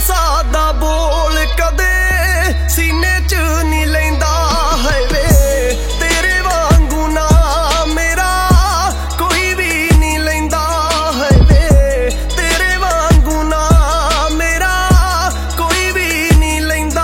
सादा बोल कदे सीने च नहीं लैंदा है वे तेरे वांगू ना मेरा कोई भी नहीं लैंदा है वे तेरे वांगू ना मेरा कोई भी नहीं लैंदा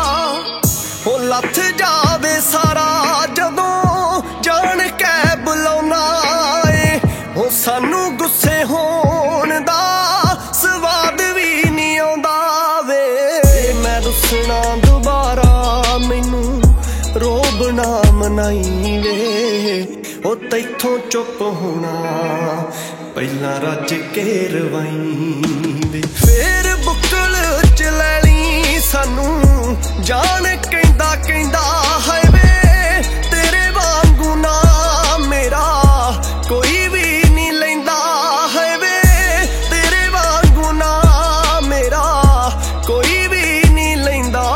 हो लथ जावे सारा जदों जान कै बुलाउना ए हो सानू गुस्से होण दा स्वाद भी नहीं आउंदा वे मैं रुसना दुबारा मैनू रोब ना मनाई वे ओ तैथों चुप होना पहला रज के रवाई वे फिर बुकल च लैनी सानू जान कहंदा कहंदा है वे तेरे वांगू ना मेरा कोई भी नहीं लैंदा है वे तेरे वांगू ना मेरा कोई भी नहीं लैंदा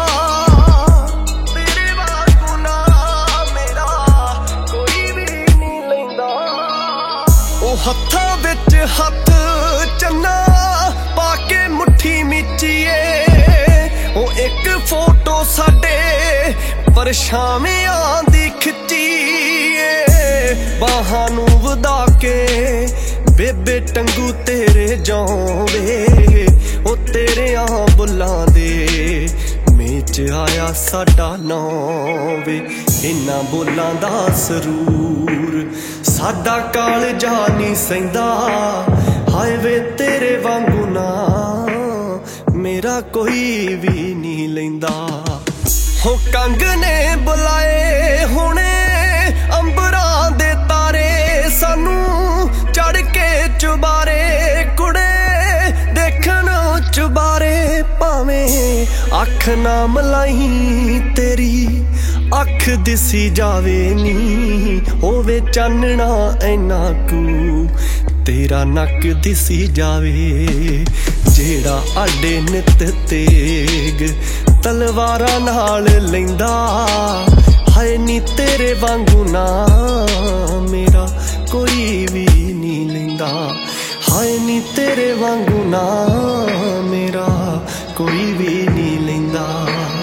तेरे वांगू ना मेरा कोई भी नहीं लैंदा ओ हत्थां विच हत्थ चन्ना पाके मुट्ठी मिचीए ओ एक फोटो साडे परछावियां दी खिच्चीए बाहां नू वधा के बेबे टंगू तेरे जावे ओ तेरे बुल्लां दे मेच आया साडा नां वे इन्हां बोलां दा सरूर साडा कालजा नहीं सहिंदा हाय वे तेरे वांगू ना मेरा कोई भी नहीं लैंदा हो कंग ने बुलाए हुणे अंबरां दे तारे सानू चढ़ के चुबारे कुड़े देखन चुबारे भावें अख ना मलाई तेरी अख दिसी जावे नी होवे चानना ऐना कू तेरा नक दिसी जावे जेड़ा आडे नित तेग तलवारां नाल लैंदा हाय नी तेरे वांगू ना मेरा कोई भी नहीं लैंदा हाय नी तेरे वांगू ना मेरा कोई भी नहीं लैंदा।